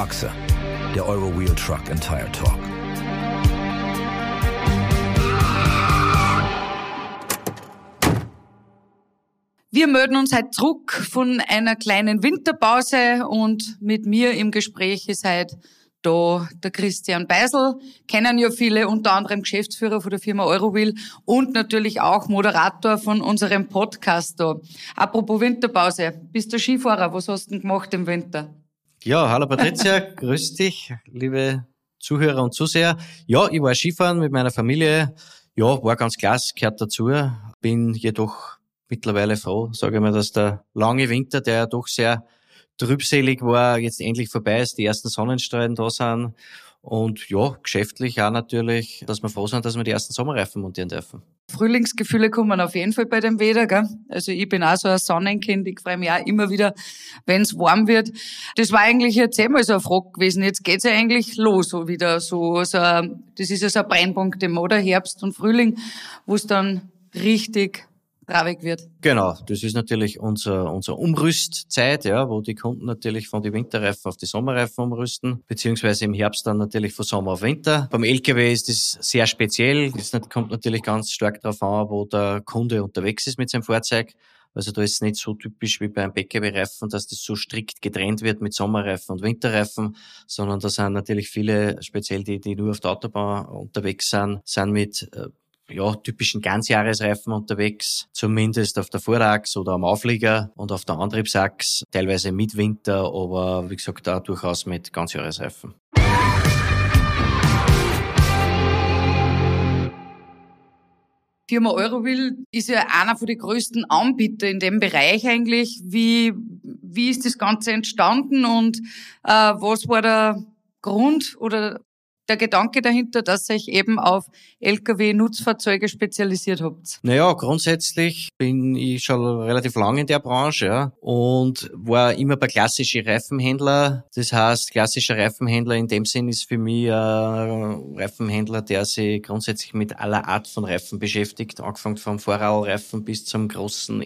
Achse. Der Euro-Wheel Truck and Tire Talk. Wir melden uns heute zurück von einer kleinen Winterpause und mit mir im Gespräch ist heute da der Christian Beisel. Kennen ja viele, unter anderem Geschäftsführer von der Firma Eurowheel und natürlich auch Moderator von unserem Podcast da. Apropos Winterpause, bist du Skifahrer? Was hast du denn gemacht im Winter? Ja, hallo Patricia, grüß dich, liebe Zuhörer und Zuseher. Ja, ich war Skifahren mit meiner Familie. Ja, war ganz klasse, gehört dazu. Bin jedoch mittlerweile froh, sage ich mal, dass der lange Winter, der ja doch sehr trübselig war, jetzt endlich vorbei ist, die ersten Sonnenstrahlen da sind und ja, geschäftlich auch natürlich, dass wir froh sind, dass wir die ersten Sommerreifen montieren dürfen. Frühlingsgefühle kommen auf jeden Fall bei dem Wetter, gell? Also ich bin auch so ein Sonnenkind, ich freue mich auch immer wieder, wenn es warm wird. Das war eigentlich jetzt einmal so eine Frage gewesen, jetzt geht's ja eigentlich los so wieder, das ist ja so ein Brennpunkt im oder Herbst und Frühling, wo es dann richtig traurig wird. Genau, das ist natürlich unser Umrüstzeit, ja, wo die Kunden natürlich von die Winterreifen auf die Sommerreifen umrüsten, beziehungsweise im Herbst dann natürlich von Sommer auf Winter. Beim LKW ist das sehr speziell. Das kommt natürlich ganz stark darauf an, wo der Kunde unterwegs ist mit seinem Fahrzeug. Also da ist es nicht so typisch wie beim PKW-Reifen, dass das so strikt getrennt wird mit Sommerreifen und Winterreifen, sondern da sind natürlich viele, speziell die nur auf der Autobahn unterwegs sind mit typischen Ganzjahresreifen unterwegs, zumindest auf der Vorderachse oder am Auflieger und auf der Antriebsachse, teilweise mit Winter, aber wie gesagt auch durchaus mit Ganzjahresreifen. Firma Eurowheel ist ja einer von den größten Anbieter in dem Bereich eigentlich. Wie ist das Ganze entstanden und was war der Grund oder der Gedanke dahinter, dass ihr euch eben auf Lkw-Nutzfahrzeuge spezialisiert habt? Naja, grundsätzlich bin ich schon relativ lange in der Branche, ja, und war immer bei klassischen Reifenhändler. Das heißt, klassischer Reifenhändler in dem Sinn ist für mich ein Reifenhändler, der sich grundsätzlich mit aller Art von Reifen beschäftigt, angefangen vom Vorradreifen bis zum großen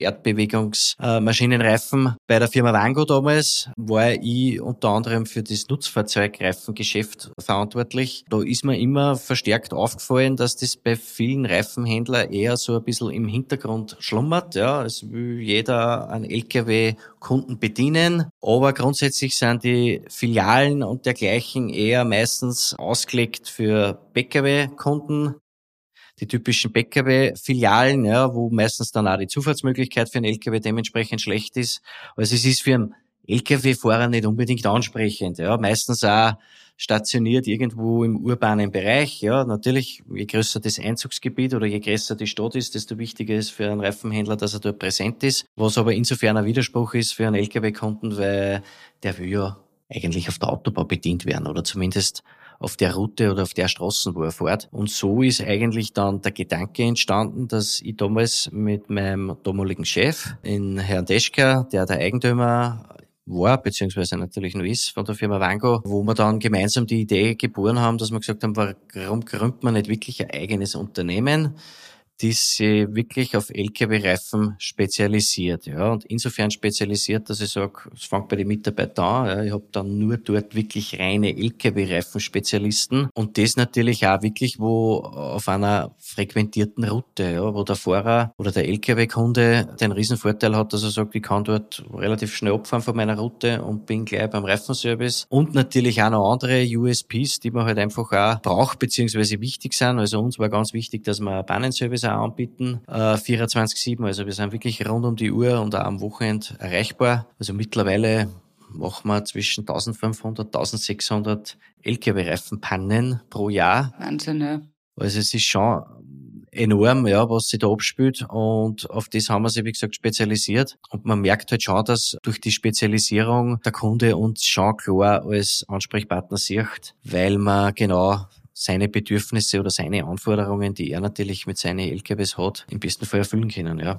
Erdbewegungsmaschinenreifen. Bei der Firma Wango damals war ich unter anderem für das Nutzfahrzeugreifengeschäft verantwortlich. Da ist mir immer verstärkt aufgefallen, dass das bei vielen Reifenhändlern eher so ein bisschen im Hintergrund schlummert. Ja, es will jeder einen LKW-Kunden bedienen, aber grundsätzlich sind die Filialen und dergleichen eher meistens ausgelegt für PKW-Kunden. Die typischen PKW-Filialen, ja, wo meistens dann auch die Zufahrtsmöglichkeit für einen LKW dementsprechend schlecht ist. Also es ist für einen LKW-Fahrer nicht unbedingt ansprechend. Ja, meistens auch stationiert irgendwo im urbanen Bereich. Ja, natürlich, je größer das Einzugsgebiet oder je größer die Stadt ist, desto wichtiger ist für einen Reifenhändler, dass er dort präsent ist. Was aber insofern ein Widerspruch ist für einen LKW-Kunden, weil der will ja eigentlich auf der Autobahn bedient werden oder zumindest auf der Route oder auf der Straße, wo er fährt. Und so ist eigentlich dann der Gedanke entstanden, dass ich damals mit meinem damaligen Chef, in Herrn Deschker, der Eigentümer war, beziehungsweise natürlich noch ist, von der Firma Wango, wo wir dann gemeinsam die Idee geboren haben, dass wir gesagt haben, warum gründet man nicht wirklich ein eigenes Unternehmen, die sich wirklich auf LKW-Reifen spezialisiert. Ja, und insofern spezialisiert, dass ich sage, es fängt bei den Mitarbeitern an. Ja, ich habe dann nur dort wirklich reine LKW-Reifen-Spezialisten und das natürlich auch wirklich, wo auf einer frequentierten Route, ja, wo der Fahrer oder der LKW-Kunde den riesen Vorteil hat, dass er sagt, ich kann dort relativ schnell abfahren von meiner Route und bin gleich beim Reifenservice. Und natürlich auch noch andere USPs, die man halt einfach auch braucht, beziehungsweise wichtig sind. Also uns war ganz wichtig, dass wir einen Bannenservice auch anbieten, 24/7, also wir sind wirklich rund um die Uhr und auch am Wochenende erreichbar. Also mittlerweile machen wir zwischen 1500, 1600 LKW-Reifenpannen pro Jahr. Wahnsinn, ja. Also es ist schon enorm, ja, was sich da abspielt und auf das haben wir sich, wie gesagt, spezialisiert und man merkt halt schon, dass durch die Spezialisierung der Kunde uns schon klar als Ansprechpartner sieht, weil man genau seine Bedürfnisse oder seine Anforderungen, die er natürlich mit seinen LKWs hat, im besten Fall erfüllen können, ja.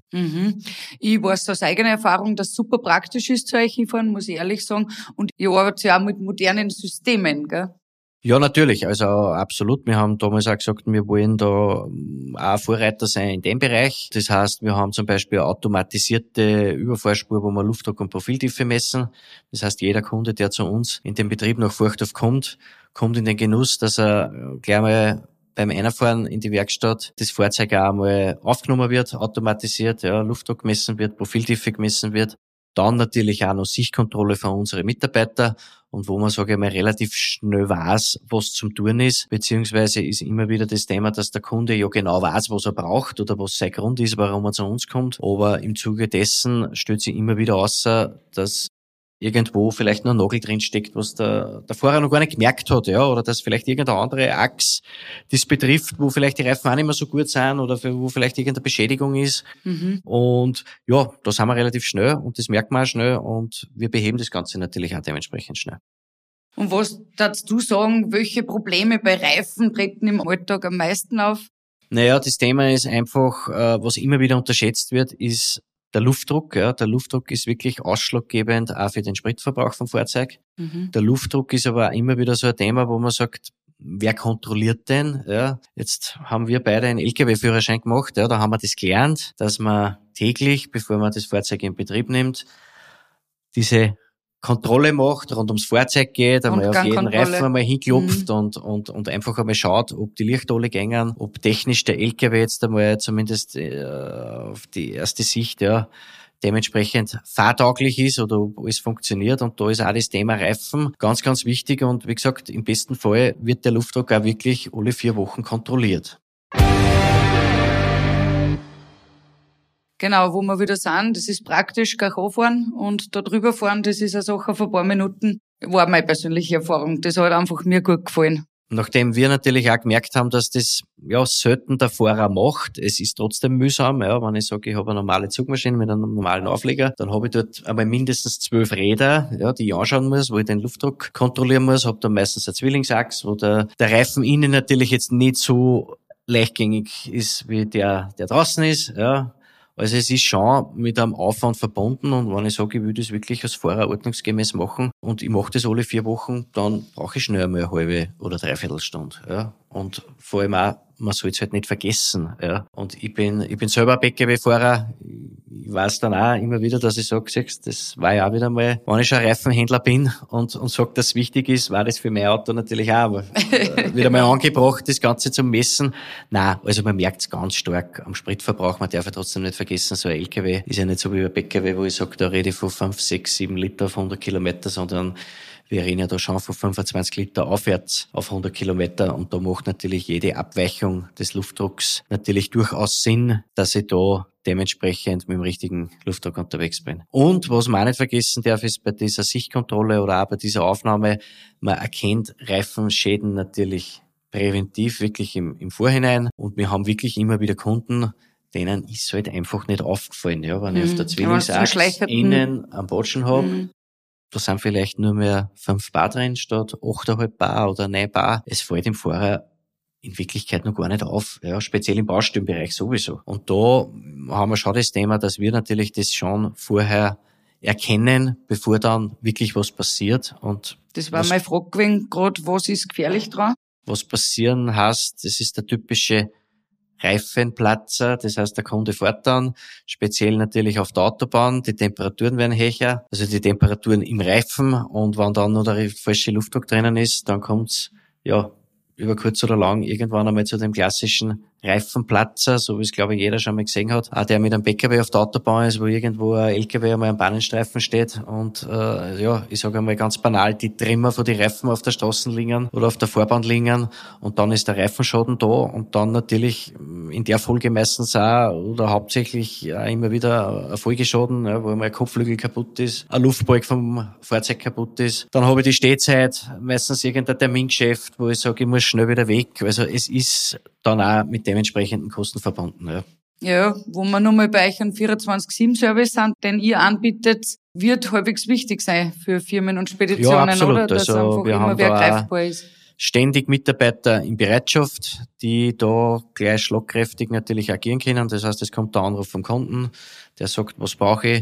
Ich weiß aus eigener Erfahrung, dass es super praktisch ist zu euch hinfahren, muss ich ehrlich sagen. Und ihr arbeitet ja auch mit modernen Systemen, gell? Ja, natürlich. Also absolut. Wir haben damals auch gesagt, wir wollen da auch Vorreiter sein in dem Bereich. Das heißt, wir haben zum Beispiel eine automatisierte Überfahrspur, wo wir Luftdruck und Profiltiefe messen. Das heißt, jeder Kunde, der zu uns in den Betrieb nach Furchthof kommt in den Genuss, dass er gleich mal beim Einfahren in die Werkstatt das Fahrzeug auch einmal aufgenommen wird, automatisiert, ja, Luftdruck gemessen wird, Profiltiefe gemessen wird. Dann natürlich auch noch Sichtkontrolle von unseren Mitarbeitern und wo man, sage ich mal, relativ schnell weiß, was zum Tun ist, beziehungsweise ist immer wieder das Thema, dass der Kunde ja genau weiß, was er braucht oder was sein Grund ist, warum er zu uns kommt. Aber im Zuge dessen stellt sich immer wieder raus, dass irgendwo vielleicht noch ein Nagel drin steckt, was der Fahrer noch gar nicht gemerkt hat, ja, oder dass vielleicht irgendeine andere Achse das betrifft, wo vielleicht die Reifen auch nicht mehr so gut sind oder wo vielleicht irgendeine Beschädigung ist. Und ja, da sind wir relativ schnell und das merkt man auch schnell und wir beheben das Ganze natürlich auch dementsprechend schnell. Und was darfst du sagen, welche Probleme bei Reifen treten im Alltag am meisten auf? Naja, das Thema ist einfach, was immer wieder unterschätzt wird, ist der Luftdruck. Ja. Der Luftdruck ist wirklich ausschlaggebend auch für den Spritverbrauch vom Fahrzeug. Der Luftdruck ist aber auch immer wieder so ein Thema, wo man sagt, wer kontrolliert den? Ja. Jetzt haben wir beide einen LKW-Führerschein gemacht. Ja. Da haben wir das gelernt, dass man täglich, bevor man das Fahrzeug in Betrieb nimmt, diese Kontrolle macht, rund ums Fahrzeug geht, einmal auf jeden Reifen einmal hinklopft und einfach einmal schaut, ob die Lichter alle gängen, ob technisch der LKW jetzt einmal zumindest auf die erste Sicht ja dementsprechend fahrtauglich ist oder ob alles funktioniert. Und da ist auch das Thema Reifen ganz, ganz wichtig. Und wie gesagt, im besten Fall wird der Luftdruck auch wirklich alle 4 Wochen kontrolliert. Genau, wo wir wieder sind, das ist praktisch, gleich anfahren und da drüber fahren, das ist eine Sache von ein paar Minuten. War meine persönliche Erfahrung. Das hat einfach mir gut gefallen. Nachdem wir natürlich auch gemerkt haben, dass das ja selten der Fahrer macht, es ist trotzdem mühsam, ja, wenn ich sage, ich habe eine normale Zugmaschine mit einem normalen Aufleger, dann habe ich dort einmal mindestens 12 Räder, ja, die ich anschauen muss, wo ich den Luftdruck kontrollieren muss, habe dann meistens eine Zwillingsachse, wo der Reifen innen natürlich jetzt nicht so leichtgängig ist, wie der draußen ist, ja. Also es ist schon mit einem Aufwand verbunden und wenn ich sage, ich will das wirklich als Fahrer ordnungsgemäß machen und ich mache das alle 4 Wochen, dann brauche ich schnell einmal eine halbe oder 3/4 Stunde. Ja. Und vor allem auch, man soll es halt nicht vergessen. Ja. Und ich bin selber PKW-Fahrer. Ich weiß dann auch immer wieder, dass ich sage, siehst, das war ja auch wieder mal, wenn ich schon Reifenhändler bin und sage, dass es wichtig ist, war das für mein Auto natürlich auch. Aber wieder mal angebracht, das Ganze zum Messen. Nein, also man merkt es ganz stark am Spritverbrauch. Man darf ja trotzdem nicht vergessen, so ein LKW ist ja nicht so wie ein PKW, wo ich sage, da rede ich von 5, 6, 7 Liter auf 100 Kilometer, sondern wir reden ja da schon von 25 Liter aufwärts auf 100 Kilometer und da macht natürlich jede Abweichung des Luftdrucks natürlich durchaus Sinn, dass ich da dementsprechend mit dem richtigen Luftdruck unterwegs bin. Und was man auch nicht vergessen darf, ist bei dieser Sichtkontrolle oder auch bei dieser Aufnahme, man erkennt Reifenschäden natürlich präventiv wirklich im Vorhinein und wir haben wirklich immer wieder Kunden, denen ist halt einfach nicht aufgefallen, ja, wenn ich auf der Zwillingsachse innen am Botschen habe. Da sind vielleicht nur mehr 5 Bar drin statt 8,5 Bar oder 9 Bar. Es fällt dem Fahrer in Wirklichkeit noch gar nicht auf, ja, speziell im Baustellenbereich sowieso. Und da haben wir schon das Thema, dass wir natürlich das schon vorher erkennen, bevor dann wirklich was passiert. Und das war meine Frage gewesen, gerade was ist gefährlich dran? Was passieren heißt, das ist der typische Reifenplatzer, das heißt, der Kunde fährt dann, speziell natürlich auf der Autobahn, die Temperaturen werden höher, also die Temperaturen im Reifen und wenn dann noch der falsche Luftdruck drinnen ist, dann kommt's, ja, über kurz oder lang irgendwann einmal zu dem klassischen Reifenplatzer, so wie es, glaube ich, jeder schon mal gesehen hat. Auch der mit einem PKW auf der Autobahn ist, wo irgendwo ein LKW einmal am Bahnenstreifen steht und ja, ich sage einmal ganz banal, die Trimmer von die Reifen auf der Straße liegen oder auf der Fahrbahn liegen und dann ist der Reifenschaden da und dann natürlich in der Folge meistens auch oder hauptsächlich auch immer wieder ein Folgeschaden, ja, wo einmal ein Kopfflügel kaputt ist, ein Luftbalg vom Fahrzeug kaputt ist. Dann habe ich die Stehzeit, meistens irgendein Termingeschäft, wo ich sage, ich muss schnell wieder weg. Also es ist dann auch mit dementsprechenden Kosten verbunden. Ja. Ja, wo wir nochmal bei euch einen 24/7-Service sind, den ihr anbietet, wird halbwegs wichtig sein für Firmen und Speditionen, ja, absolut. oder? Dass also einfach immer wer greifbar ist. Ständig Mitarbeiter in Bereitschaft, die da gleich schlagkräftig natürlich agieren können. Das heißt, es kommt der Anruf vom Kunden, der sagt, was brauche ich?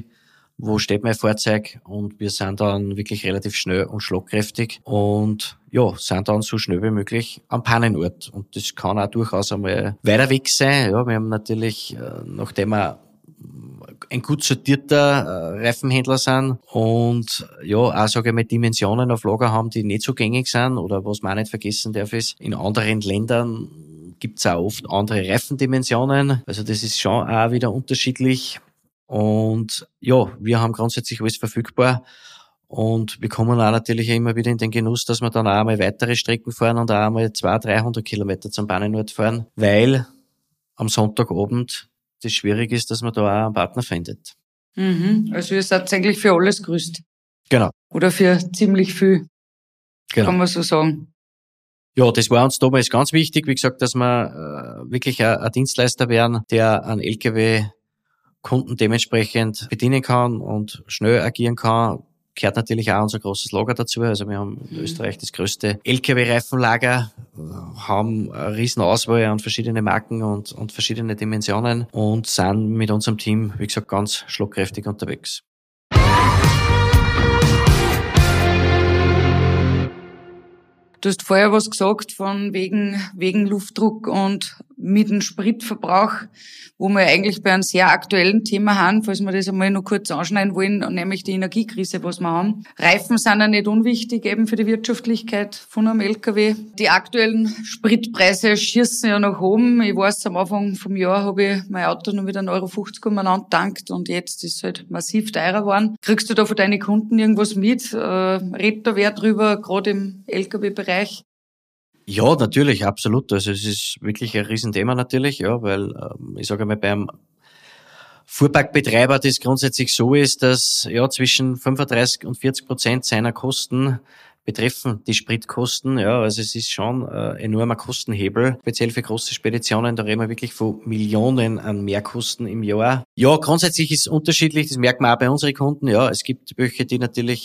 wo steht mein Fahrzeug, und wir sind dann wirklich relativ schnell und schlagkräftig und ja, sind dann so schnell wie möglich am Pannenort. Und das kann auch durchaus einmal weiter weg sein. Ja, wir haben natürlich, nachdem wir ein gut sortierter Reifenhändler sind und ja, auch sage ich mal Dimensionen auf Lager haben, die nicht so gängig sind, oder was man auch nicht vergessen darf ist, in anderen Ländern gibt's auch oft andere Reifendimensionen. Also das ist schon auch wieder unterschiedlich. Und ja, wir haben grundsätzlich alles verfügbar. Und wir kommen auch natürlich immer wieder in den Genuss, dass wir dann auch einmal weitere Strecken fahren und auch einmal 200-300 Kilometer zum Pannenort fahren, weil am Sonntagabend das schwierig ist, dass man da auch einen Partner findet. Also ihr seid eigentlich für alles gerüstet. Genau. Oder für ziemlich viel, Genau. kann man so sagen. Ja, das war uns damals ganz wichtig, wie gesagt, dass wir wirklich ein Dienstleister werden, der einen LKW-Kunden dementsprechend bedienen kann und schnell agieren kann. Gehört natürlich auch unser großes Lager dazu. Also wir haben in Österreich das größte LKW-Reifenlager, haben eine riesen Auswahl an verschiedene Marken und verschiedene Dimensionen und sind mit unserem Team, wie gesagt, ganz schlagkräftig unterwegs. Du hast vorher was gesagt von wegen Luftdruck und mit dem Spritverbrauch, wo wir eigentlich bei einem sehr aktuellen Thema haben, falls wir das einmal noch kurz anschneiden wollen, nämlich die Energiekrise, was wir haben. Reifen sind ja nicht unwichtig eben für die Wirtschaftlichkeit von einem LKW. Die aktuellen Spritpreise schießen ja nach oben. Ich weiß, am Anfang vom Jahr habe ich mein Auto nur wieder 1,50 € umeinander tankt und jetzt ist es halt massiv teurer geworden. Kriegst du da von deinen Kunden irgendwas mit? Redet da wer drüber, gerade im LKW-Bereich? Ja, natürlich, absolut. Also es ist wirklich ein Riesenthema natürlich, ja, weil ich sage mal, beim Fuhrparkbetreiber das grundsätzlich so ist, dass ja zwischen 35% und 40% seiner Kosten betreffen die Spritkosten. Ja, also es ist schon ein enormer Kostenhebel, speziell für große Speditionen. Da reden wir wirklich von Millionen an Mehrkosten im Jahr. Ja, grundsätzlich ist es unterschiedlich. Das merkt man auch bei unseren Kunden. Ja, es gibt welche, die natürlich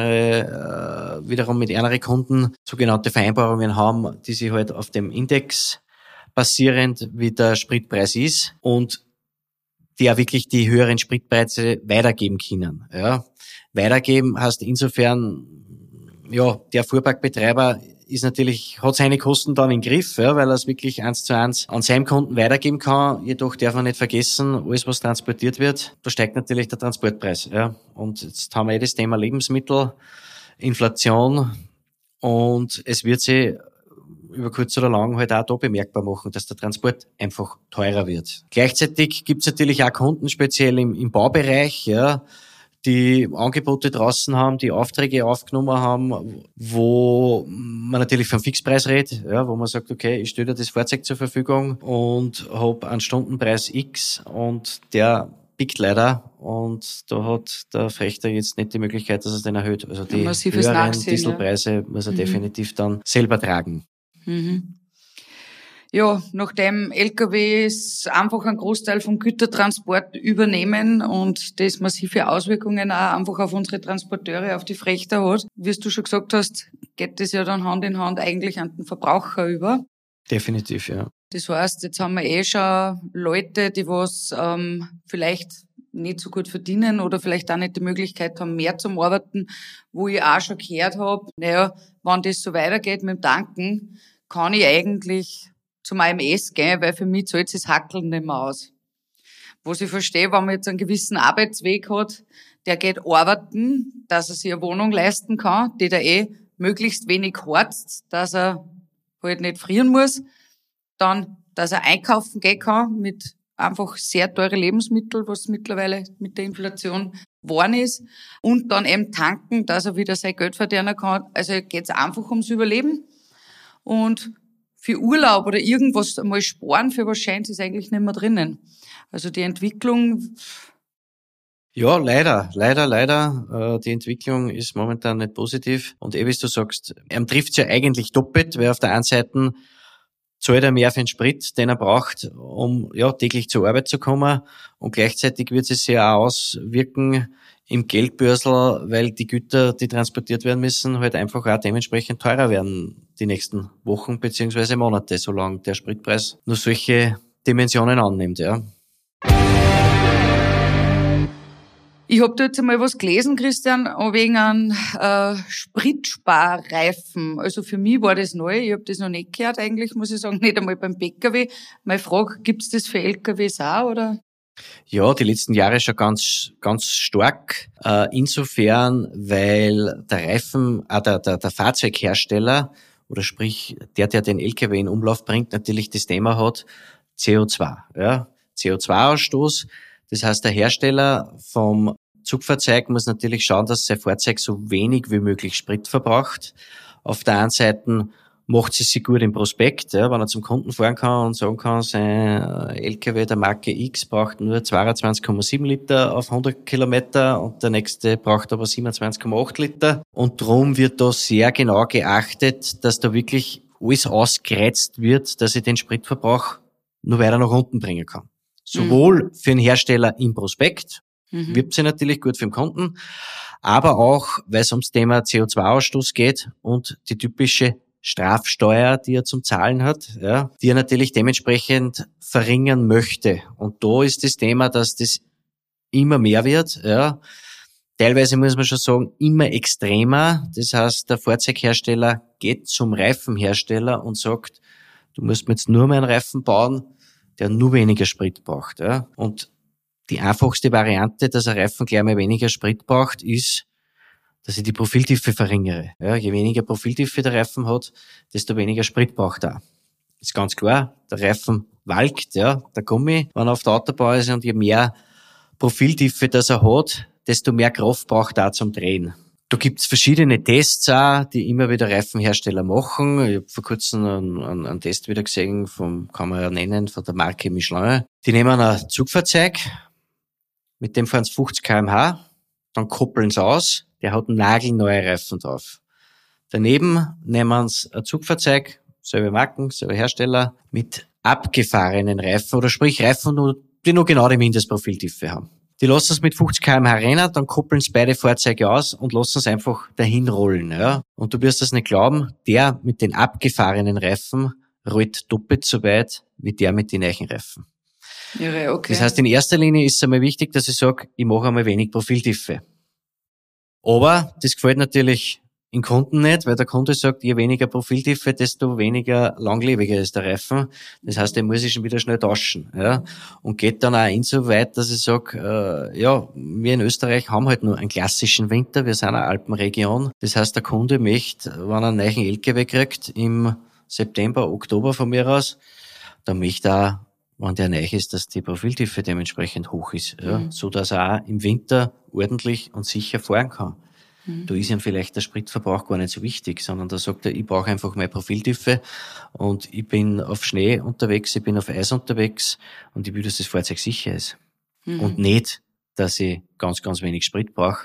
wiederum mit anderen Kunden sogenannte Vereinbarungen haben, die sich halt auf dem Index basierend, wie der Spritpreis ist, und die auch wirklich die höheren Spritpreise weitergeben können. Ja, weitergeben heißt insofern, ja, der Fuhrparkbetreiber ist natürlich, hat seine Kosten dann im Griff, ja, weil er es wirklich 1:1 an seinem Kunden weitergeben kann. Jedoch darf man nicht vergessen, alles, was transportiert wird, da steigt natürlich der Transportpreis, ja. Und jetzt haben wir das Thema Lebensmittel, Inflation, und es wird sich über kurz oder lang halt auch da bemerkbar machen, dass der Transport einfach teurer wird. Gleichzeitig gibt's natürlich auch Kunden, speziell im Baubereich, ja, die Angebote draußen haben, die Aufträge aufgenommen haben, wo man natürlich vom Fixpreis redet, ja, wo man sagt, okay, ich stelle dir das Fahrzeug zur Verfügung und habe einen Stundenpreis X und der pickt leider, und da hat der Frechter jetzt nicht die Möglichkeit, dass er den erhöht. Also die höheren Dieselpreise muss er definitiv dann selber tragen. Ja, nachdem LKWs einfach einen Großteil vom Gütertransport übernehmen und das massive Auswirkungen auch einfach auf unsere Transporteure, auf die Frechter hat, wie du schon gesagt hast, geht das ja dann Hand in Hand eigentlich an den Verbraucher über. Definitiv, ja. Das heißt, jetzt haben wir schon Leute, die was vielleicht nicht so gut verdienen oder vielleicht auch nicht die Möglichkeit haben, mehr zu arbeiten, wo ich auch schon gehört habe, naja, wenn das so weitergeht mit dem Tanken, kann ich eigentlich zum AMS gehen, weil für mich zahlt sich das Hackeln nicht mehr aus. Was ich verstehe, wenn man jetzt einen gewissen Arbeitsweg hat, der geht arbeiten, dass er sich eine Wohnung leisten kann, die da möglichst wenig horzt, dass er halt nicht frieren muss, dann, dass er einkaufen gehen kann mit einfach sehr teure Lebensmittel, was mittlerweile mit der Inflation geworden ist, und dann eben tanken, dass er wieder sein Geld verdienen kann. Also geht's einfach ums Überleben. Und für Urlaub oder irgendwas einmal sparen, für was scheint ist eigentlich nicht mehr drinnen. Also die Entwicklung. Ja, leider. Die Entwicklung ist momentan nicht positiv. Und wie du sagst, trifft's ja eigentlich doppelt, weil auf der einen Seite zahlt er mehr für den Sprit, den er braucht, um ja täglich zur Arbeit zu kommen. Und gleichzeitig wird es sich auch auswirken im Geldbörsel, weil die Güter, die transportiert werden müssen, halt einfach auch dementsprechend teurer werden die nächsten Wochen bzw. Monate, solange der Spritpreis nur solche Dimensionen annimmt, ja. Ich habe da jetzt einmal was gelesen, Christian, wegen einem Spritsparreifen. Also für mich war das neu. Ich habe das noch nicht gehört eigentlich, muss ich sagen, nicht einmal beim PKW. Meine Frage, gibt's das für LKWs auch, oder? Ja, die letzten Jahre schon ganz, ganz stark. Insofern, weil der Reifen, der Fahrzeughersteller, oder sprich, der den LKW in Umlauf bringt, natürlich das Thema hat, CO2, ja. CO2-Ausstoß. Das heißt, der Hersteller vom Zugfahrzeug muss natürlich schauen, dass sein Fahrzeug so wenig wie möglich Sprit verbraucht. Auf der einen Seite macht es sich gut im Prospekt, ja, wenn er zum Kunden fahren kann und sagen kann, sein LKW der Marke X braucht nur 22,7 Liter auf 100 Kilometer und der nächste braucht aber 27,8 Liter. Und darum wird da sehr genau geachtet, dass da wirklich alles ausgereizt wird, dass ich den Spritverbrauch nur weiter nach unten bringen kann. Sowohl für den Hersteller im Prospekt, wirbt sie natürlich gut für den Kunden, aber auch, weil es ums Thema CO2-Ausstoß geht und die typische Strafsteuer, die er zum Zahlen hat, ja, die er natürlich dementsprechend verringern möchte. Und da ist das Thema, dass das immer mehr wird, ja. Teilweise muss man schon sagen, immer extremer. Das heißt, der Fahrzeughersteller geht zum Reifenhersteller und sagt, du musst mir jetzt nur mehr einen Reifen bauen, der nur weniger Sprit braucht. Ja. Und die einfachste Variante, dass ein Reifen gleich mal weniger Sprit braucht, ist, dass ich die Profiltiefe verringere. Ja, je weniger Profiltiefe der Reifen hat, desto weniger Sprit braucht er. Ist ganz klar, der Reifen walkt, ja, der Gummi, wenn er auf der Autobahn ist, und je mehr Profiltiefe das er hat, desto mehr Kraft braucht er zum Drehen. Da gibt's verschiedene Tests auch, die immer wieder Reifenhersteller machen. Ich habe vor kurzem einen Test wieder gesehen, kann man ja nennen, von der Marke Michelin. Die nehmen ein Zugfahrzeug, mit dem fahren sie 50 km/h, dann koppeln sie aus, der hat nagelneue Reifen drauf. Daneben nehmen sie ein Zugfahrzeug, selbe Marken, selber Hersteller, mit abgefahrenen Reifen, oder sprich Reifen, die nur genau die Mindestprofiltiefe haben. Die lassen es mit 50 km/h rennen, dann koppeln sie beide Fahrzeuge aus und lassen es einfach dahin rollen. Ja. Und du wirst das nicht glauben, der mit den abgefahrenen Reifen rollt doppelt so weit wie der mit den neuen Reifen. Irre, okay. Das heißt, in erster Linie ist es einmal wichtig, dass ich sage, ich mache einmal wenig Profiltiefe. Aber das gefällt natürlich dem Kunden nicht, weil der Kunde sagt, je weniger Profiltiefe, desto weniger langlebiger ist der Reifen. Das heißt, den muss ich schon wieder schnell tauschen. Ja? Und geht dann auch insoweit, dass ich sage, ja, wir in Österreich haben halt nur einen klassischen Winter, wir sind eine Alpenregion. Das heißt, der Kunde möchte, wenn er einen neuen LKW kriegt, im September, Oktober von mir aus, dann möchte er, wenn der neu ist, dass die Profiltiefe dementsprechend hoch ist, ja? So dass er auch im Winter ordentlich und sicher fahren kann. Da ist ihm vielleicht der Spritverbrauch gar nicht so wichtig, sondern da sagt er, ich brauche einfach mehr Profiltiefe und ich bin auf Schnee unterwegs, ich bin auf Eis unterwegs und ich will, dass das Fahrzeug sicher ist. Und nicht, dass ich ganz, ganz wenig Sprit brauche.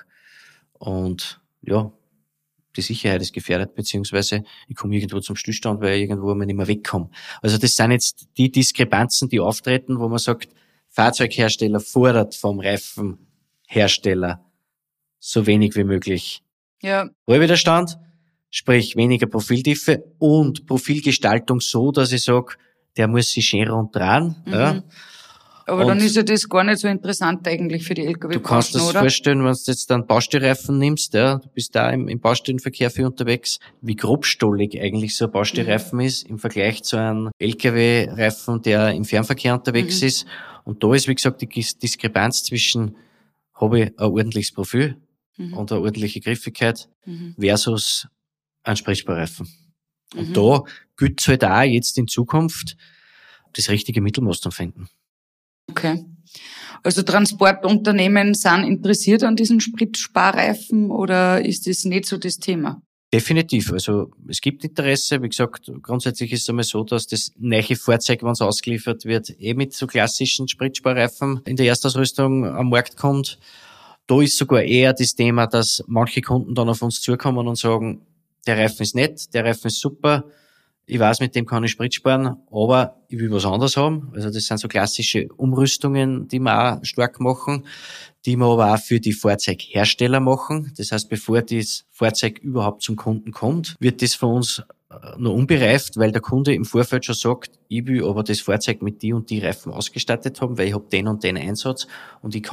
Und ja, die Sicherheit ist gefährdet, beziehungsweise ich komme irgendwo zum Stillstand, weil ich irgendwo nicht mehr wegkomme. Also das sind jetzt die Diskrepanzen, die auftreten, wo man sagt, Fahrzeughersteller fordert vom Reifenhersteller so wenig wie möglich Rollwiderstand, sprich weniger Profiltiefe und Profilgestaltung so, dass ich sage, der muss sich schön rund dran. Ja. Aber und dann ist ja das gar nicht so interessant eigentlich für die LKW-Branche, oder? Du kannst das vorstellen, wenn du jetzt dann Baustellreifen nimmst, ja, du bist da im Baustellenverkehr viel unterwegs, wie grobstollig eigentlich so ein Baustellreifen ist im Vergleich zu einem LKW-Reifen, der im Fernverkehr unterwegs ist. Und da ist, wie gesagt, die Diskrepanz zwischen, habe ich ein ordentliches Profil und eine ordentliche Griffigkeit versus ein Spritzsparreifen. Und da gilt es halt auch jetzt in Zukunft, das richtige Mittelmaß zu finden. Okay. Also Transportunternehmen sind interessiert an diesen Spritzsparreifen oder ist das nicht so das Thema? Definitiv. Also es gibt Interesse. Wie gesagt, grundsätzlich ist es einmal so, dass das neue Fahrzeug, wenn es ausgeliefert wird, mit so klassischen Spritzsparreifen in der Erstausrüstung am Markt kommt. Da ist sogar eher das Thema, dass manche Kunden dann auf uns zukommen und sagen, der Reifen ist nett, der Reifen ist super, ich weiß, mit dem kann ich Sprit sparen, aber ich will was anderes haben. Also das sind so klassische Umrüstungen, die wir auch stark machen, die wir aber auch für die Fahrzeughersteller machen. Das heißt, bevor das Fahrzeug überhaupt zum Kunden kommt, wird das von uns noch unbereift, weil der Kunde im Vorfeld schon sagt, ich will aber das Fahrzeug mit die und die Reifen ausgestattet haben, weil ich habe den und den Einsatz und ich kann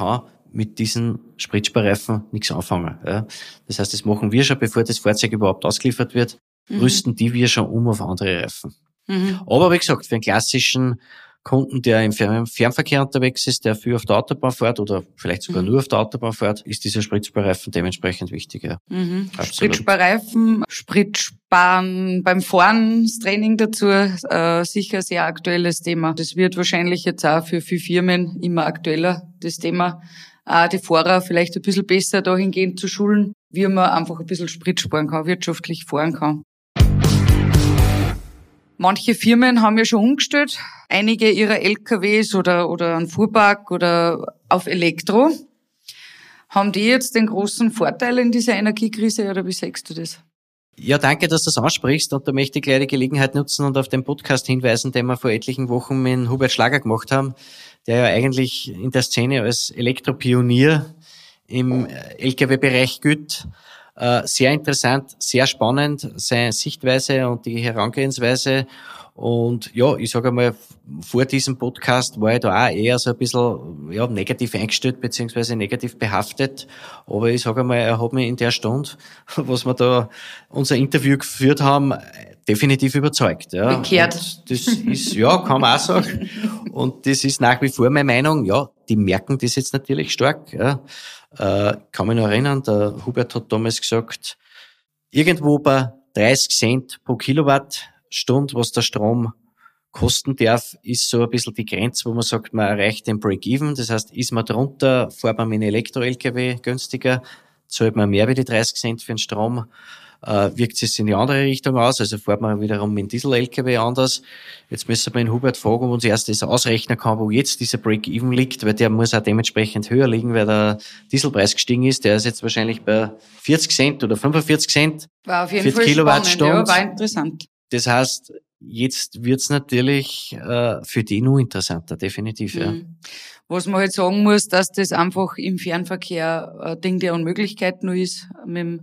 mit diesen Spritsparreifen nichts anfangen. Ja. Das heißt, das machen wir schon, bevor das Fahrzeug überhaupt ausgeliefert wird, rüsten die wir schon um auf andere Reifen. Aber wie gesagt, für einen klassischen Kunden, der im Fernverkehr unterwegs ist, der viel auf der Autobahn fährt oder vielleicht sogar nur auf der Autobahn fährt, ist dieser Spritzsparreifen dementsprechend wichtig. Ja. Spritzsparreifen, Spritsparen beim Fahren, das Training dazu, sicher ein sehr aktuelles Thema. Das wird wahrscheinlich jetzt auch für viele Firmen immer aktueller, das Thema. Auch die Fahrer vielleicht ein bisschen besser dahingehend zu schulen, wie man einfach ein bisschen Sprit sparen kann, wirtschaftlich fahren kann. Manche Firmen haben ja schon umgestellt, einige ihrer LKWs oder einen Fuhrpark oder auf Elektro. Haben die jetzt den großen Vorteil in dieser Energiekrise oder wie siehst du das? Ja, danke, dass du das ansprichst und da möchte ich gleich die Gelegenheit nutzen und auf den Podcast hinweisen, den wir vor etlichen Wochen mit Hubert Schlager gemacht haben, der ja eigentlich in der Szene als Elektropionier im LKW-Bereich gilt. Sehr interessant, sehr spannend, seine Sichtweise und die Herangehensweise. Und ja, ich sage einmal, vor diesem Podcast war ich da auch eher so ein bisschen negativ eingestellt beziehungsweise negativ behaftet. Aber ich sage einmal, er hat mich in der Stunde, was wir da unser Interview geführt haben, definitiv überzeugt. Ja. Bekehrt. Und das ist, ja, kann man auch sagen. Und das ist nach wie vor meine Meinung. Ja, die merken das jetzt natürlich stark. Ja. Kann mich noch erinnern, der Hubert hat damals gesagt, irgendwo bei 30 Cent pro Kilowattstunde, was der Strom kosten darf, ist so ein bisschen die Grenze, wo man sagt, man erreicht den Break-Even. Das heißt, ist man drunter, fährt man mit einem Elektro-LKW günstiger, zahlt man mehr wie die 30 Cent für den Strom, wirkt es in die andere Richtung aus, also fährt man wiederum mit dem Diesel-LKW anders. Jetzt müssen wir den Hubert fragen, ob uns erst das ausrechnen kann, wo jetzt dieser Break-Even liegt, weil der muss auch dementsprechend höher liegen, weil der Dieselpreis gestiegen ist. Der ist jetzt wahrscheinlich bei 40 Cent oder 45 Cent. War auf jeden Fall spannend, ja, war interessant. Das heißt, jetzt wird's natürlich für die nur interessanter, definitiv. Ja. Was man halt sagen muss, dass das einfach im Fernverkehr ein Ding der Unmöglichkeit nur ist mit dem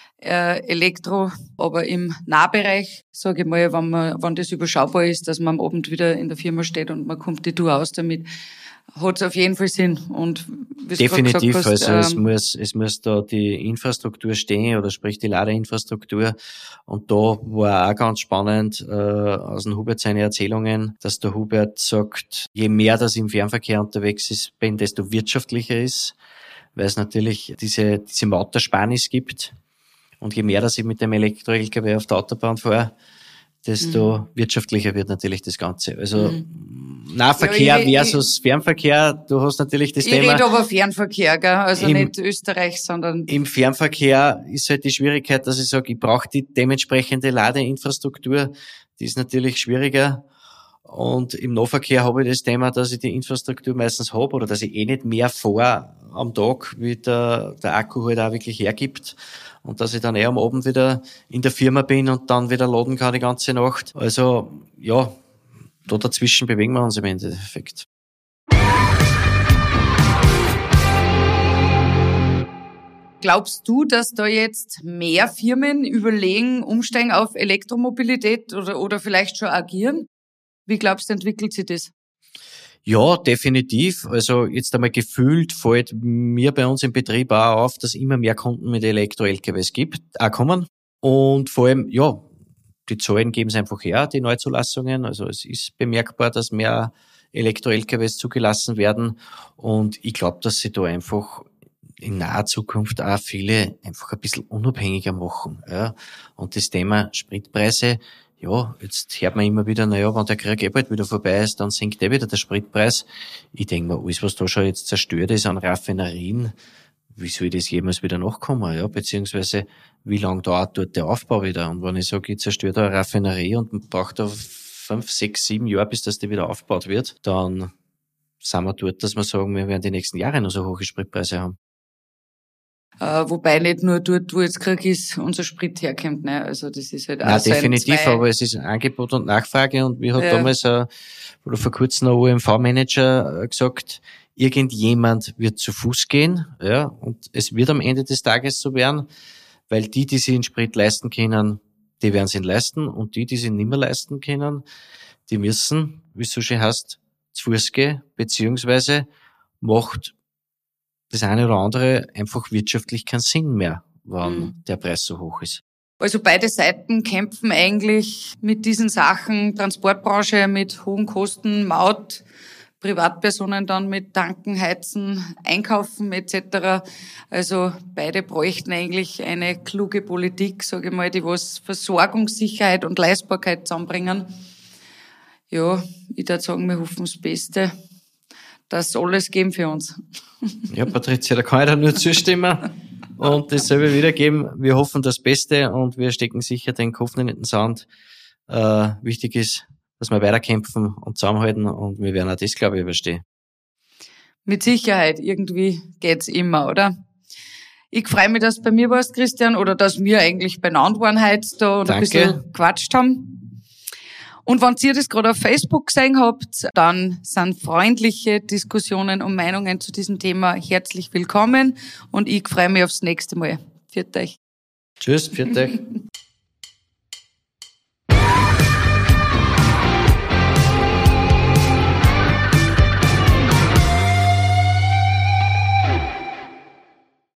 Elektro, aber im Nahbereich, sage ich mal, wenn das überschaubar ist, dass man am Abend wieder in der Firma steht und man kommt die Tour aus damit, hat es auf jeden Fall Sinn. Und wie definitiv, du gesagt hast, also es muss da die Infrastruktur stehen, oder sprich die Ladeinfrastruktur. Und da war auch ganz spannend aus dem Hubert seine Erzählungen, dass der Hubert sagt, je mehr das im Fernverkehr unterwegs ist, desto wirtschaftlicher ist, weil es natürlich diese Mautersparnis gibt. Und je mehr, dass ich mit dem Elektro-LKW auf der Autobahn fahre, desto wirtschaftlicher wird natürlich das Ganze. Also Nahverkehr versus Fernverkehr, du hast natürlich das Thema. Ich rede aber Fernverkehr, gell? Also nicht Österreich, sondern... Im Fernverkehr ist halt die Schwierigkeit, dass ich sage, ich brauche die dementsprechende Ladeinfrastruktur. Die ist natürlich schwieriger. Und im Nahverkehr habe ich das Thema, dass ich die Infrastruktur meistens habe oder dass ich nicht mehr fahre am Tag, wie der Akku halt auch wirklich hergibt. Und dass ich dann am Abend wieder in der Firma bin und dann wieder laden kann die ganze Nacht. Also, ja, da dazwischen bewegen wir uns im Endeffekt. Glaubst du, dass da jetzt mehr Firmen überlegen, umsteigen auf Elektromobilität oder vielleicht schon agieren? Wie glaubst du, entwickelt sich das? Ja, definitiv. Also jetzt einmal gefühlt fällt mir bei uns im Betrieb auch auf, dass immer mehr Kunden mit Elektro-LKWs kommen. Und vor allem, ja, die Zahlen geben es einfach her, die Neuzulassungen. Also es ist bemerkbar, dass mehr Elektro-LKWs zugelassen werden. Und ich glaube, dass sie da einfach in naher Zukunft auch viele einfach ein bisschen unabhängiger machen. Ja. Und das Thema Spritpreise, ja, jetzt hört man immer wieder, naja, wenn der Krieg bald wieder vorbei ist, dann sinkt wieder der Spritpreis. Ich denke mir, alles, was da schon jetzt zerstört ist an Raffinerien, wie soll das jemals wieder nachkommen, ja, beziehungsweise wie lange dauert dort der Aufbau wieder? Und wenn ich sage, ich zerstöre da eine Raffinerie und man braucht da 5, 6, 7 Jahre, bis das die wieder aufgebaut wird, dann sind wir dort, dass wir sagen, wir werden die nächsten Jahre noch so hohe Spritpreise haben. Wobei nicht nur dort, wo jetzt Krieg ist, unser Sprit herkommt, ne? Also das ist halt auch nein, definitiv, aber es ist Angebot und Nachfrage und wie hat damals oder vor kurzem ein OMV-Manager gesagt, irgendjemand wird zu Fuß gehen, ja, und es wird am Ende des Tages so werden, weil die sich den Sprit leisten können, die werden ihn leisten und die sich nicht mehr leisten können, die müssen, wie es so schön heißt, zu Fuß gehen, beziehungsweise macht das eine oder andere einfach wirtschaftlich keinen Sinn mehr, wenn der Preis so hoch ist. Also beide Seiten kämpfen eigentlich mit diesen Sachen, Transportbranche mit hohen Kosten, Maut, Privatpersonen dann mit Tanken, Heizen, Einkaufen etc. Also beide bräuchten eigentlich eine kluge Politik, sage ich mal, die was Versorgungssicherheit und Leistbarkeit zusammenbringen. Ja, ich würde sagen, wir hoffen das Beste, dass alles geben für uns. Ja, Patricia, da kann ich da nur zustimmen und dasselbe wiedergeben. Wir hoffen das Beste und wir stecken sicher den Kopf nicht in den Sand. Wichtig ist, dass wir weiterkämpfen und zusammenhalten und wir werden auch das, glaube ich, überstehen. Mit Sicherheit, irgendwie geht's immer, oder? Ich freue mich, dass du bei mir warst, Christian, oder dass wir eigentlich beieinander waren heute da und ein bisschen gequatscht haben. Und wenn ihr das gerade auf Facebook gesehen habt, dann sind freundliche Diskussionen und Meinungen zu diesem Thema herzlich willkommen und ich freue mich aufs nächste Mal. Pfiat euch. Tschüss, pfiat euch.